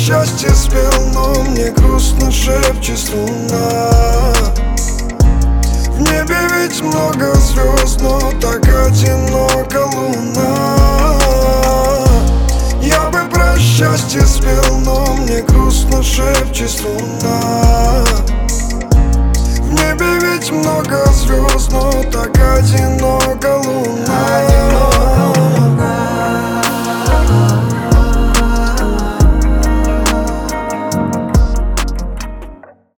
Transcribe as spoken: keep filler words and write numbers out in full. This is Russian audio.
счастье спел, но мне грустно шепчет луна. В небе ведь много звезд, но так одинока луна. Я бы про счастье спел, но мне грустно шепчет луна. В небе ведь много звезд, но так одинока луна.